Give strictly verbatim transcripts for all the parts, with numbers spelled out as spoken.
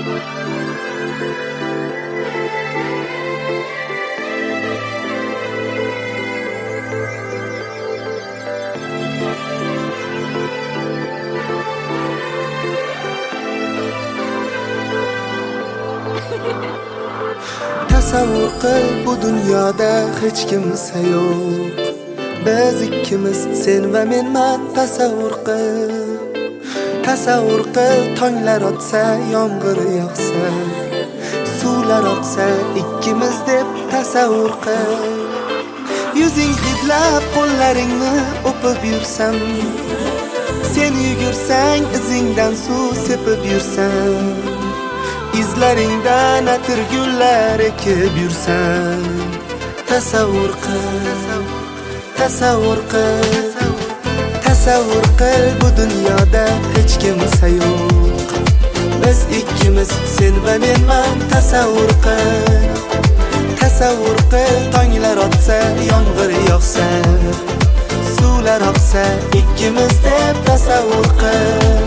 Tasavvur qil, bu dunyoda hech kimsa yo'q. Biz ikkimiz, sen va menman. Tasavvur qil, tasavvur qil, tonglar otsa, yomg'ir yog'sa, suvlar oqsa, ikkimiz deb tasavvur qil. Yuzing hidlab, qo'llaringni o'pib yursam, sen yugursang, izingdan suv sepib yursam, izlaringdan atir gullar ekib yursan. Tasavvur qil, tasavvur qil, tasavvur qil, bu dunyoda hech kimsa yo'q. Biz ikkimiz, sen va menman. Tasavvur qil, tasavvur qil, tonglar otsa, yomg'ir yog'sa, suvlar oqsa, ikkimiz deb tasavvur qil.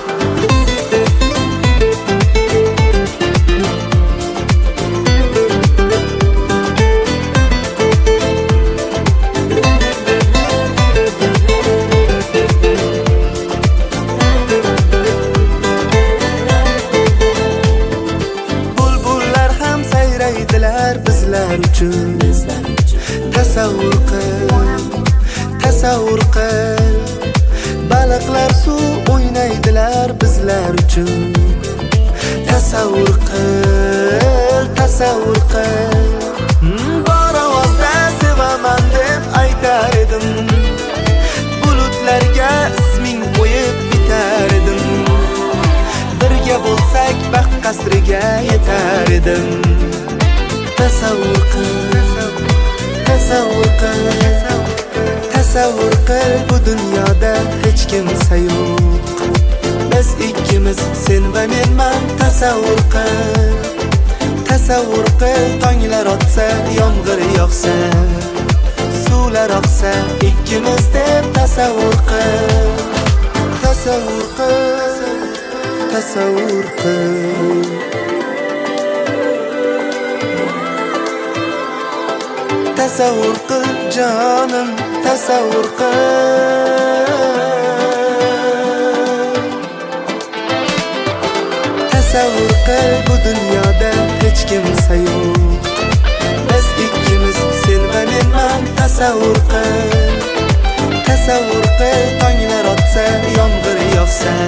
Bizlar uchun tasavvur qil, tasavvur qil, baliqlar suv o'ynaydilar bizlar uchun. Tasavvur qil, tasavvur qil, bor ovozda sevaman deb aytar edim, bulutlarga isming qo'yib bitar edim, birga bo'lsak baxt qasriga yetar edim. Tasavvur qil, tasavvur qil, tasavvur qil, bu dunyoda hech kimsa yo'q. Biz ikkimiz, sen va menman. Tasavvur qil, tasavvur qil, tonglar otsa, yomg'ir yog'sa, suvlar oqsa, ikkimiz deb tasavvur qil. Tasavvur qil, tasavvur qil. Tasavvur qil jonim, tasavvur qil, tasavvur qil, bu dunyoda hech kimsa yo'q. Biz ikkimiz, sen va menman. Tasavvur qil, tasavvur qil, tonglar otsa, yomg'ir yog'sa,